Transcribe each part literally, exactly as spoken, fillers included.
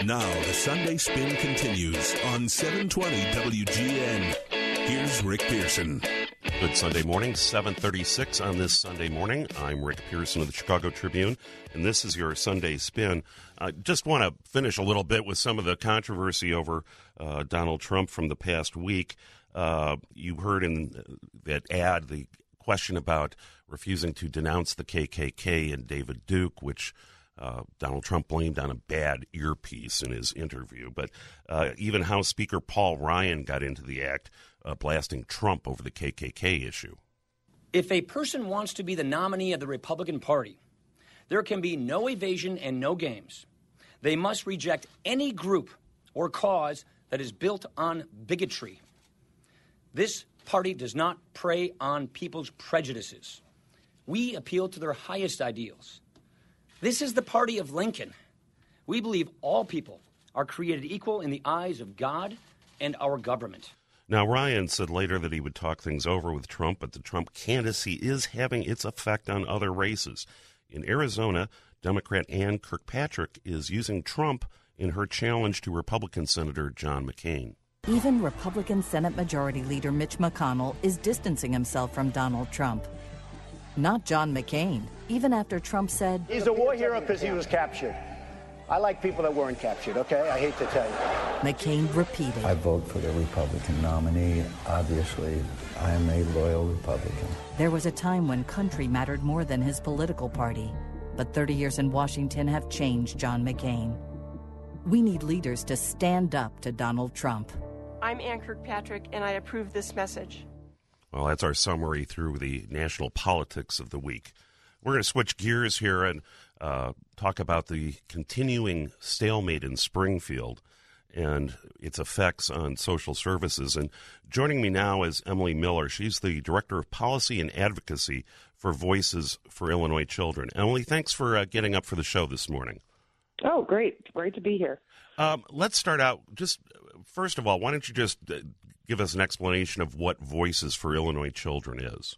Now the Sunday Spin continues on seven twenty W G N. Here's Rick Pearson. Good Sunday morning, seven thirty-six on this Sunday morning. I'm Rick Pearson of the Chicago Tribune, and this is your Sunday Spin. I uh, just want to finish a little bit with some of the controversy over uh, Donald Trump from the past week. Uh, you heard in that ad the question about refusing to denounce the K K K and David Duke, which Uh, Donald Trump blamed on a bad earpiece in his interview. But uh, even House Speaker Paul Ryan got into the act, uh, blasting Trump over the K K K issue. If a person wants to be the nominee of the Republican Party, there can be no evasion and no games. They must reject any group or cause that is built on bigotry. This party does not prey on people's prejudices. We appeal to their highest ideals. This is the party of Lincoln. We believe all people are created equal in the eyes of God and our government. Now, Ryan said later that he would talk things over with Trump, but the Trump candidacy is having its effect on other races. In Arizona, Democrat Ann Kirkpatrick is using Trump in her challenge to Republican Senator John McCain. Even Republican Senate Majority Leader Mitch McConnell is distancing himself from Donald Trump. Not John McCain, even after Trump said, "He's a war hero because he was captured." I like people that weren't captured, okay? I hate to tell you. McCain repeated, I vote for the Republican nominee. Obviously, I'm a loyal Republican. There was a time when country mattered more than his political party. But thirty years in Washington have changed John McCain. We need leaders to stand up to Donald Trump. I'm Ann Kirkpatrick, and I approve this message. Well, that's our summary through the national politics of the week. We're going to switch gears here and uh, talk about the continuing stalemate in Springfield and its effects on social services. And joining me now is Emily Miller. She's the Director of Policy and Advocacy for Voices for Illinois Children. Emily, thanks for uh, getting up for the show this morning. Oh, great. Great to be here. Um, let's start out, just first of all, why don't you just uh, give us an explanation of what Voices for Illinois Children is?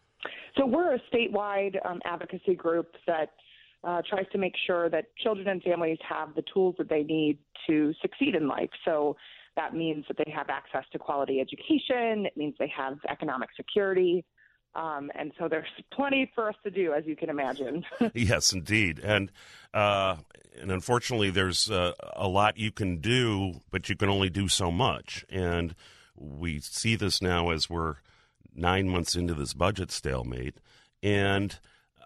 So we're a statewide um, advocacy group that uh, tries to make sure that children and families have the tools that they need to succeed in life. So that means that they have access to quality education. It means they have economic security. Um, and so there's plenty for us to do, as you can imagine. Yes, indeed. And uh, and unfortunately, there's uh, a lot you can do, but you can only do so much. And we see this now as we're nine months into this budget stalemate. And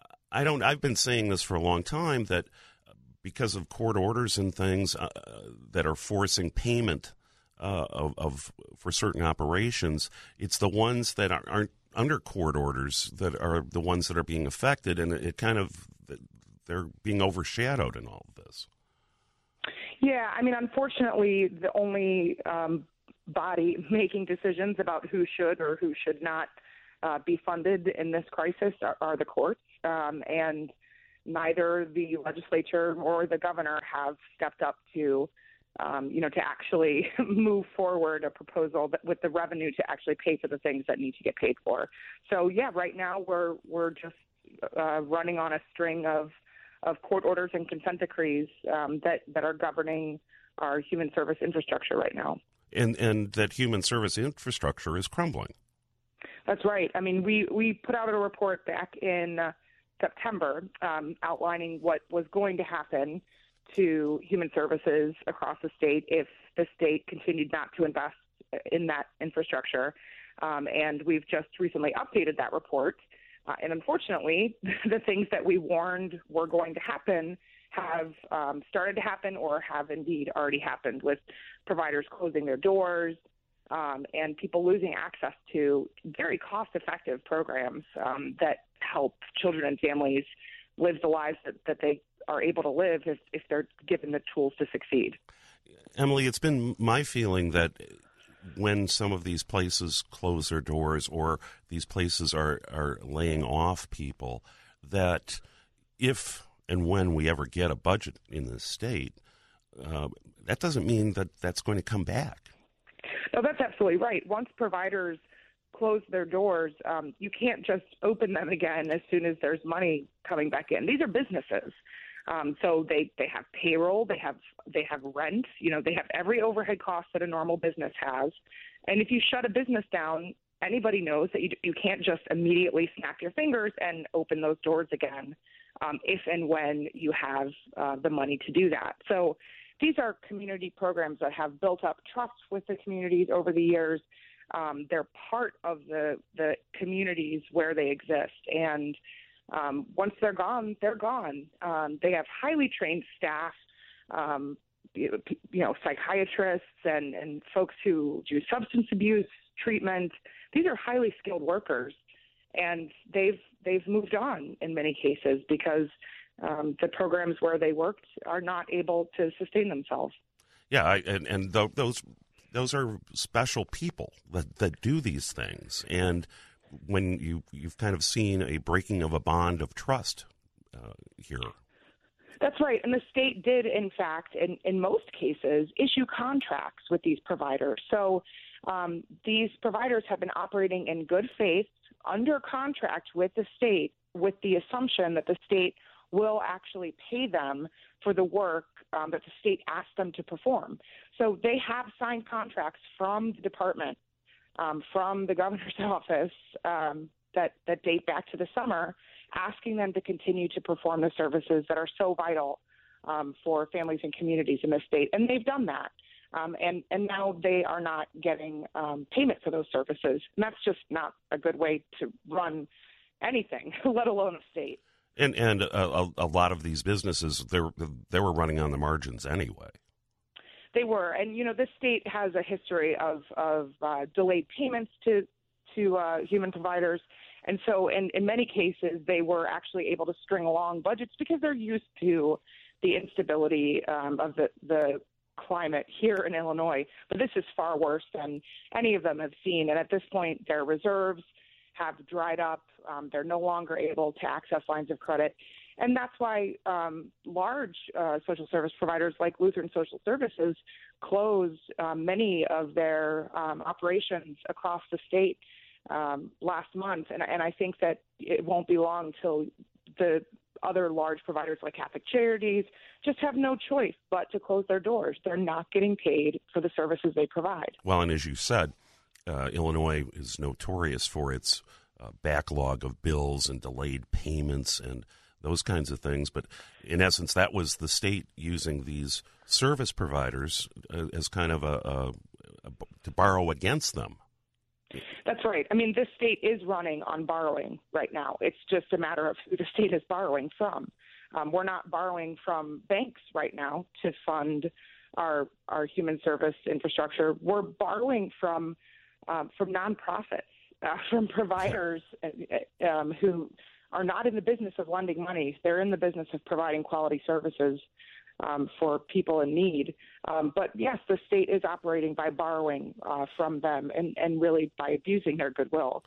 I don't, I've been saying this for a long time, that because of court orders and things uh, that are forcing payment uh, of, of for certain operations, it's the ones that aren't under court orders that are the ones that are being affected, and it kind of, they're being overshadowed in all of this. Yeah, I mean, unfortunately, the only um, body making decisions about who should or who should not uh, be funded in this crisis are, are the courts, um, and neither the legislature or the governor have stepped up to Um, you know, to actually move forward a proposal that, with the revenue to actually pay for the things that need to get paid for. So, yeah, right now we're we're just uh, running on a string of of court orders and consent decrees um, that, that are governing our human service infrastructure right now. And and that human service infrastructure is crumbling. That's right. I mean, we, we put out a report back in uh, September um, outlining what was going to happen to human services across the state if the state continued not to invest in that infrastructure. Um, and we've just recently updated that report. Uh, and unfortunately, the things that we warned were going to happen have um, started to happen or have indeed already happened, with providers closing their doors um, and people losing access to very cost-effective programs um, that help children and families live the lives that, that they are able to live if, if they're given the tools to succeed. Emily, it's been my feeling that when some of these places close their doors or these places are, are laying off people, that if and when we ever get a budget in this state, uh, that doesn't mean that that's going to come back. No, that's absolutely right. Once providers close their doors, um, you can't just open them again as soon as there's money coming back in. These are businesses. Um, so they, they have payroll, they have they have rent, you know, they have every overhead cost that a normal business has. And if you shut a business down, anybody knows that you you can't just immediately snap your fingers and open those doors again, um, if and when you have uh, the money to do that. So these are community programs that have built up trust with the communities over the years. Um, they're part of the, the communities where they exist. And um, once they're gone, they're gone. Um, they have highly trained staff, um, you, you know, psychiatrists and, and folks who do substance abuse treatment. These are highly skilled workers, and they've they've moved on in many cases because um, the programs where they worked are not able to sustain themselves. Yeah, I, and and th- those those are special people that, that do these things, and when you you've kind of seen a breaking of a bond of trust uh, here. That's right. And the state did, in fact, in, in most cases, issue contracts with these providers. So um, these providers have been operating in good faith under contract with the state with the assumption that the state will actually pay them for the work um, that the state asked them to perform. So they have signed contracts from the department, um, from the governor's office um, that, that date back to the summer, asking them to continue to perform the services that are so vital um, for families and communities in this state. And they've done that. Um, and, and now they are not getting um, payment for those services. And that's just not a good way to run anything, let alone a state. And and a, a lot of these businesses, they were, they were running on the margins anyway. They were. And, you know, this state has a history of, of uh, delayed payments to, to uh, human providers. And so in, in many cases, they were actually able to string along budgets because they're used to the instability um, of the, the climate here in Illinois. But this is far worse than any of them have seen. And at this point, their reserves have dried up. Um, they're no longer able to access lines of credit. And that's why um, large uh, social service providers like Lutheran Social Services closed um, many of their um, operations across the state um, last month. And, and I think that it won't be long till the other large providers like Catholic Charities just have no choice but to close their doors. They're not getting paid for the services they provide. Well, and as you said, uh, Illinois is notorious for its uh, backlog of bills and delayed payments and those kinds of things. But in essence, that was the state using these service providers uh, as kind of a, a, a to borrow against them. That's right. I mean, this state is running on borrowing right now. It's just a matter of who the state is borrowing from. Um, we're not borrowing from banks right now to fund our our human service infrastructure. We're borrowing from um, from nonprofits, uh, from providers um, who are not in the business of lending money. They're in the business of providing quality services um, for people in need. Um, but yes, the state is operating by borrowing uh, from them and, and really by abusing their goodwill.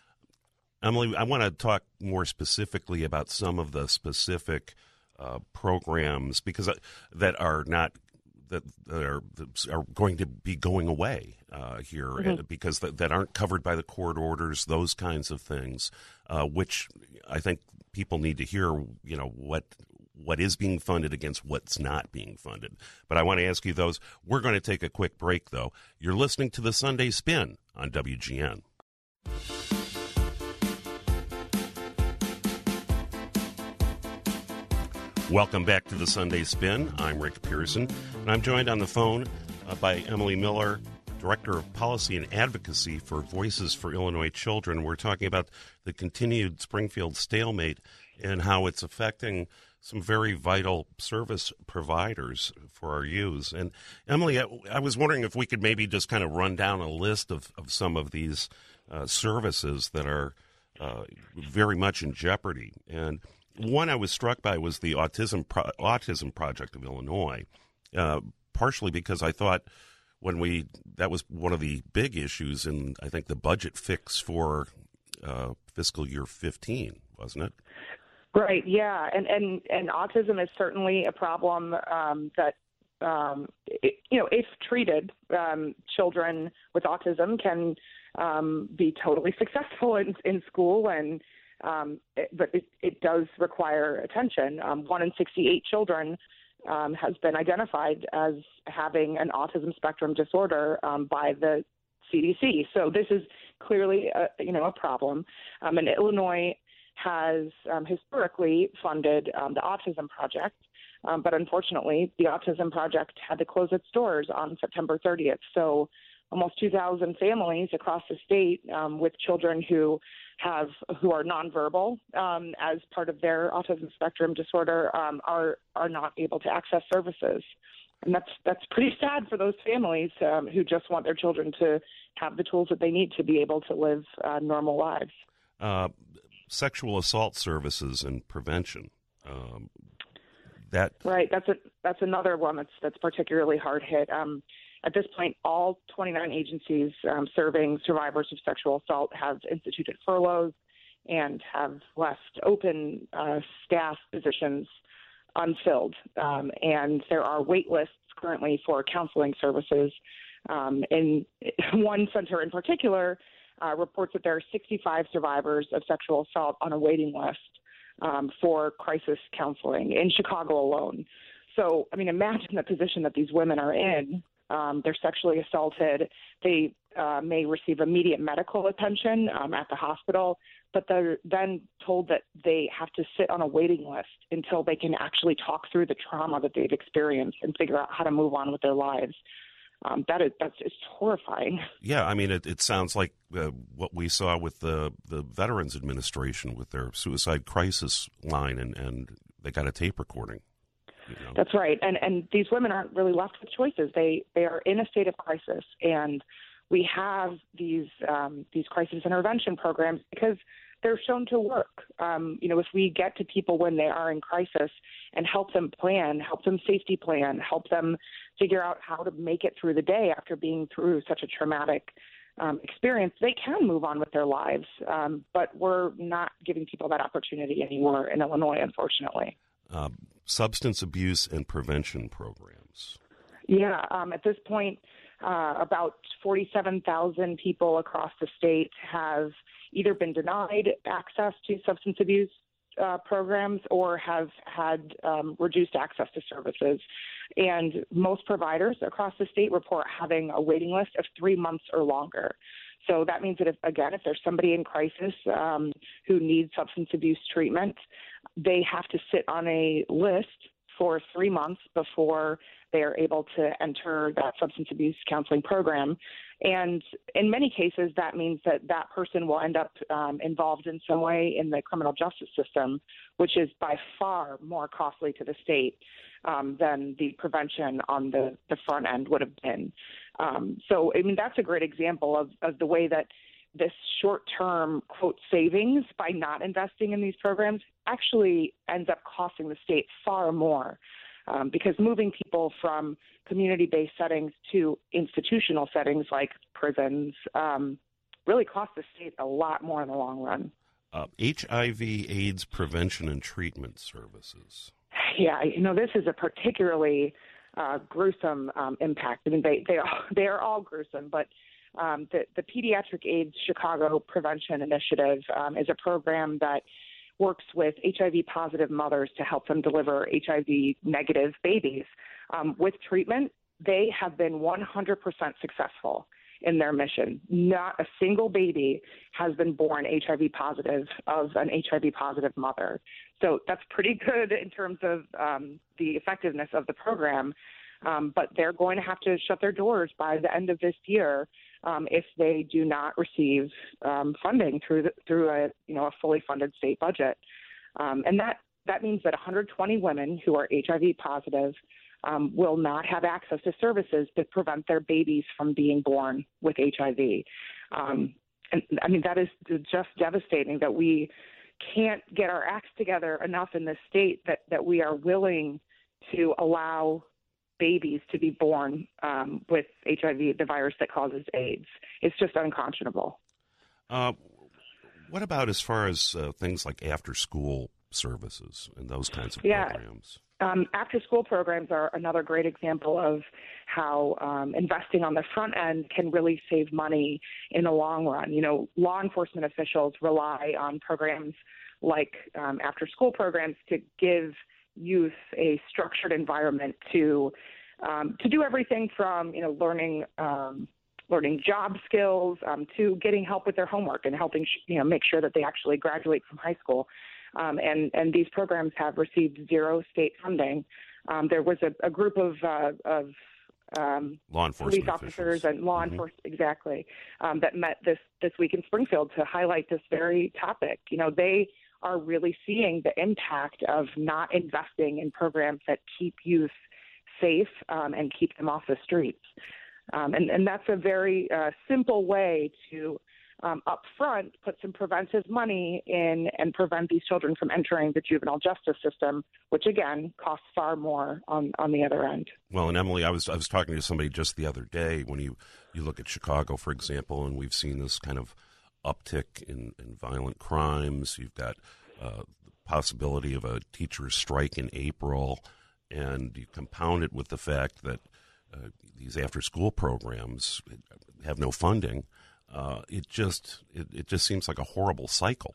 Emily, I want to talk more specifically about some of the specific uh, programs because uh, that are not that, that are that are going to be going away uh, here mm-hmm. because that, that aren't covered by the court orders, those kinds of things, uh, which I think people need to hear. You know what. what is being funded against what's not being funded. But I want to ask you those. We're going to take a quick break, though. You're listening to the Sunday Spin on W G N. Welcome back to the Sunday Spin. I'm Rick Pearson, and I'm joined on the phone uh, by Emily Miller, Director of Policy and Advocacy for Voices for Illinois Children. We're talking about the continued Springfield stalemate and how it's affecting some very vital service providers for our youth. And Emily, I, I was wondering if we could maybe just kind of run down a list of, of some of these uh, services that are uh, very much in jeopardy. And one I was struck by was the Autism Pro- Autism Project of Illinois, uh, partially because I thought when we that was one of the big issues in, I think, the budget fix for uh, fiscal year fifteen, wasn't it? Right. Yeah. And, and, and autism is certainly a problem um, that, um, it, you know, if treated, um, children with autism can um, be totally successful in, in school and um, it, but it, it does require attention. Um, one in sixty-eight children um, has been identified as having an autism spectrum disorder um, by the C D C. So this is clearly a, you know, a problem. Um, and Illinois has um, historically funded um, the Autism Project, um, but unfortunately, the Autism Project had to close its doors on September thirtieth. So almost two thousand families across the state um, with children who have who are nonverbal um, as part of their autism spectrum disorder um, are are not able to access services. And that's that's pretty sad for those families um, who just want their children to have the tools that they need to be able to live uh, normal lives. Uh, sexual assault services and prevention. Um, that right. That's a that's another one that's that's particularly hard hit. Um, at this point, all twenty-nine agencies um, serving survivors of sexual assault have instituted furloughs and have left open uh, staff positions unfilled, um, and there are wait lists currently for counseling services. Um, in one center in particular, uh, reports that there are sixty-five survivors of sexual assault on a waiting list um, for crisis counseling in Chicago alone. So, I mean, imagine the position that these women are in. Um, they're sexually assaulted. They uh, may receive immediate medical attention um, at the hospital, but they're then told that they have to sit on a waiting list until they can actually talk through the trauma that they've experienced and figure out how to move on with their lives. Um, that is that's it's horrifying. Yeah, I mean, it, it sounds like uh, what we saw with the, the Veterans Administration with their suicide crisis line, and, and they got a tape recording. You know? That's right, and and these women aren't really left with choices. They they are in a state of crisis, and we have these um, these crisis intervention programs because they're shown to work. Um, you know, if we get to people when they are in crisis and help them plan, help them safety plan, help them figure out how to make it through the day after being through such a traumatic um, experience, they can move on with their lives. Um, but we're not giving people that opportunity anymore in Illinois, unfortunately. Uh, substance abuse and prevention programs. Yeah, um, at this point, uh, about forty-seven thousand people across the state have either been denied access to substance abuse uh, programs or have had um, reduced access to services. And most providers across the state report having a waiting list of three months or longer. So that means that, if, again, if there's somebody in crisis um, who needs substance abuse treatment, they have to sit on a list for three months before they are able to enter that substance abuse counseling program. And in many cases, that means that that person will end up um, involved in some way in the criminal justice system, which is by far more costly to the state um, than the prevention on the, the front end would have been. Um, so, I mean, that's a great example of, of the way that this short-term, quote, savings by not investing in these programs actually ends up costing the state far more. Um, because moving people from community-based settings to institutional settings like prisons um, really costs the state a lot more in the long run. Uh, H I V AIDS prevention and treatment services. Yeah, you know, this is a particularly uh, gruesome um, impact. I mean, they they are, they are all gruesome, but um, the, the Pediatric AIDS Chicago Prevention Initiative um, is a program that works with H I V-positive mothers to help them deliver H I V-negative babies. Um, with treatment, they have been one hundred percent successful in their mission. Not a single baby has been born H I V-positive of an H I V-positive mother. So that's pretty good in terms of um, the effectiveness of the program. Um, but they're going to have to shut their doors by the end of this year um, if they do not receive um, funding through the, through a you know a fully funded state budget, um, and that that means that one hundred twenty women who are H I V positive um, will not have access to services that prevent their babies from being born with H I V. Um, and I mean that is just devastating that we can't get our acts together enough in this state that that we are willing to allow babies to be born um, with H I V, the virus that causes AIDS. It's just unconscionable. Uh, what about as far as uh, things like after-school services and those kinds of yeah. programs? Um, after-school programs are another great example of how um, investing on the front end can really save money in the long run. You know, law enforcement officials rely on programs like um, after-school programs to give youth a structured environment to um, to do everything from, you know, learning um, learning job skills um, to getting help with their homework and helping, you know, make sure that they actually graduate from high school. Um, and, and these programs have received zero state funding. Um, there was a, a group of, uh, of um, law enforcement police officers officials. and law mm-hmm. enforcement, exactly, um, that met this, this week in Springfield to highlight this very topic. You know, they are really seeing the impact of not investing in programs that keep youth safe um, and keep them off the streets. Um, and, and that's a very uh, simple way to Um, up front, put some preventive money in and prevent these children from entering the juvenile justice system, which again costs far more on, on the other end. Well, and Emily, I was I was talking to somebody just the other day. When you, you look at Chicago, for example, and we've seen this kind of uptick in, in violent crimes. You've got uh, the possibility of a teacher's strike in April, and you compound it with the fact that uh, these after-school programs have no funding. Uh, it just it, it just seems like a horrible cycle.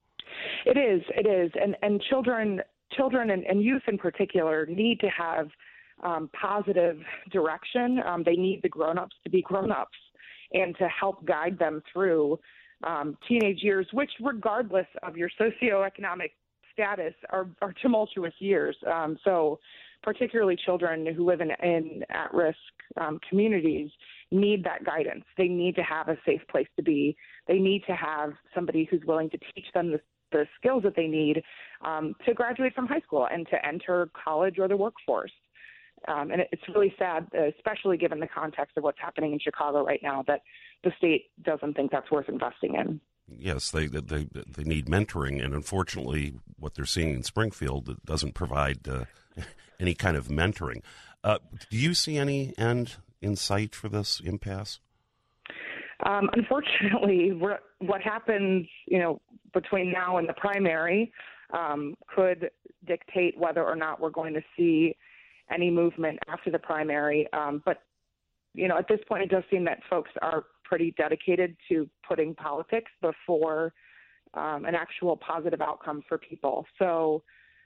It is, it is, and and children, children and, and youth in particular need to have um, positive direction. Um, they need the grown-ups to be grown-ups and to help guide them through um, teenage years, which, regardless of your socioeconomic status, are, are tumultuous years. Um, so, particularly children who live in, in at-risk um, communities need that guidance. They need to have a safe place to be. They need to have somebody who's willing to teach them the, the skills that they need um, to graduate from high school and to enter college or the workforce. Um, and it's really sad, especially given the context of what's happening in Chicago right now, that the state doesn't think that's worth investing in. Yes, they they they need mentoring, and unfortunately, what they're seeing in Springfield it doesn't provide uh, any kind of mentoring. Uh, do you see any end in sight for this impasse? Um, unfortunately, what happens, you know, between now and the primary um, could dictate whether or not we're going to see any movement after the primary. Um, but, you know, at this point, it does seem that folks are pretty dedicated to putting politics before um, an actual positive outcome for people. So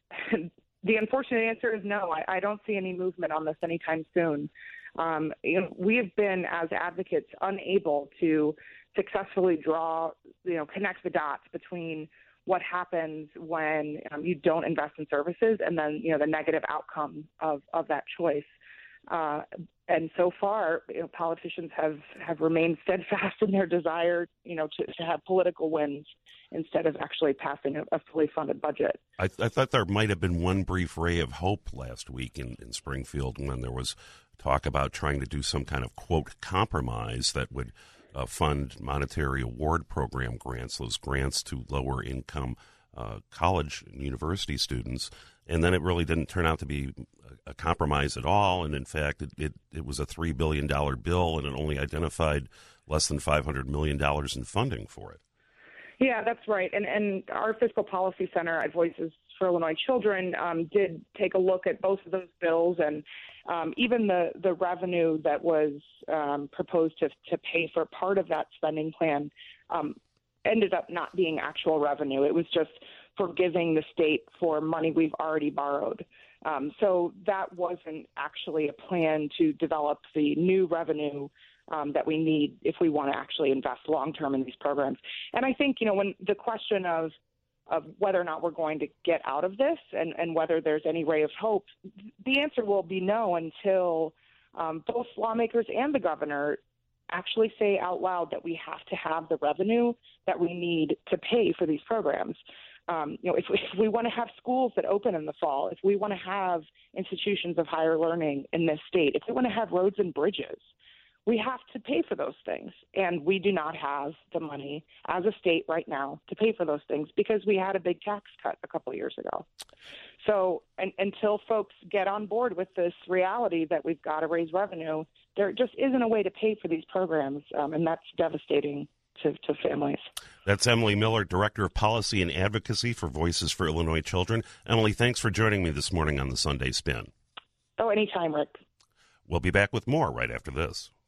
the unfortunate answer is no. I, I don't see any movement on this anytime soon. Um, you know, we have been, as advocates, unable to successfully draw, you know, connect the dots between what happens when um, you don't invest in services and then, you know, the negative outcome of, of that choice. Uh, and so far, you know, politicians have, have remained steadfast in their desire, you know, to, to have political wins instead of actually passing a, a fully funded budget. I, th- I thought there might have been one brief ray of hope last week in, in Springfield when there was talk about trying to do some kind of, quote, compromise that would uh, fund monetary award program grants, those grants to lower income uh, college and university students. And then it really didn't turn out to be a, a compromise at all. And in fact, it, it, it was a three billion dollars bill, and it only identified less than five hundred million dollars in funding for it. Yeah, that's right. And and our Fiscal Policy Center at Voices for Illinois Children um, did take a look at both of those bills, and um, even the, the revenue that was um, proposed to, to pay for part of that spending plan um, ended up not being actual revenue. It was just forgiving the state for money we've already borrowed. Um, so that wasn't actually a plan to develop the new revenue um, that we need if we want to actually invest long-term in these programs. And I think, you know, when the question of of whether or not we're going to get out of this and, and whether there's any ray of hope, the answer will be no until um, both lawmakers and the governor actually say out loud that we have to have the revenue that we need to pay for these programs. Um, you know, if we, if we want to have schools that open in the fall, if we want to have institutions of higher learning in this state, if we want to have roads and bridges, we have to pay for those things. And we do not have the money as a state right now to pay for those things because we had a big tax cut a couple of years ago. So and, until folks get on board with this reality that we've got to raise revenue, there just isn't a way to pay for these programs, um, and that's devastating to, to families. That's Emily Miller, Director of Policy and Advocacy for Voices for Illinois Children. Emily, thanks for joining me this morning on the Sunday Spin. Oh, anytime, Rick. We'll be back with more right after this.